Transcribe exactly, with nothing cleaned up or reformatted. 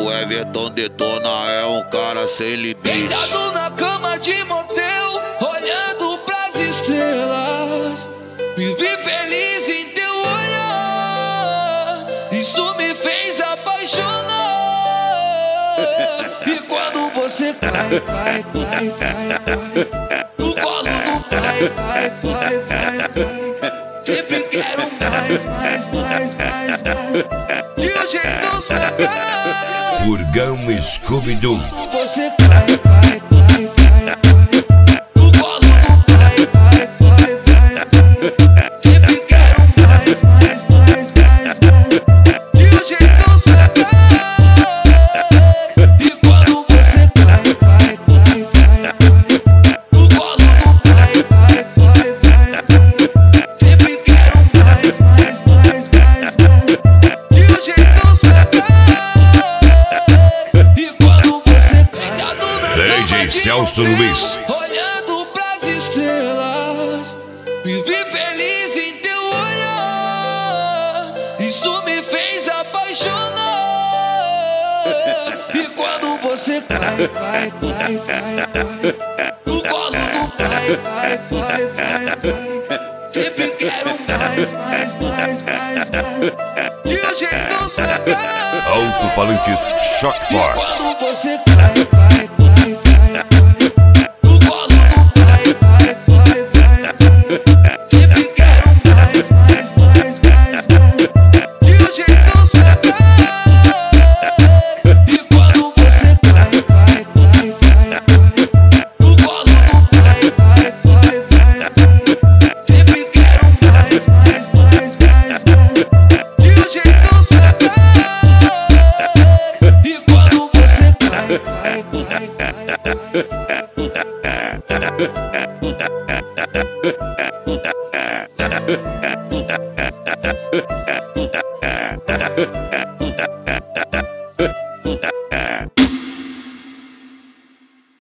O Everton Detona é um cara sem limite. Deitado na cama de motel, olhando pras estrelas, vivi feliz em teu olhar. Isso me fez apaixonar. E quando você cai, cai, cai, cai, cai no colo do pai, pai, pai, pai, pai, sempre quero mais, mais, mais, mais, mais, de um jeito sagrado. Furgão Scooby-Doo. Você cai, cai, cai, cai, cai no colo do pai, pai, pai, pai, pai, sempre quero mais, mais, mais, mais, mais, de um jeito sagrado. E quando você cai, cai, cai, cai, cai no colo do pai, pai, pai, pai, pai, sempre quero mais, mais, mais, mais, mais, de um jeito sagrado. E quando você deitado na D J Celso Luiz. olhando pras estrelas, vivi feliz em teu olhar. Isso me fez apaixonar. E quando você cai, cai, cai, cai, cai no colo do pai, pai, pai, pai, pai, sempre quero mais, mais, mais, mais, mais, de um jeito sagrado. Alto-falantes Shock Force. Quando você cai, cai, cai, cai, cai no colo do pai, pai, pai, pai, pai, sempre quero mais, mais, mais, mais, mais, de um jeito sagrado. E quando você cai, cai, cai, cai, cai no colo do pai, pai, pai, pai, pai, sempre quero mais, mais, mais, mais, mais, de um jeito sagrado. E quando você cai, cai, cai, cai, cai, cai, cai, cai, cai, cai, cai,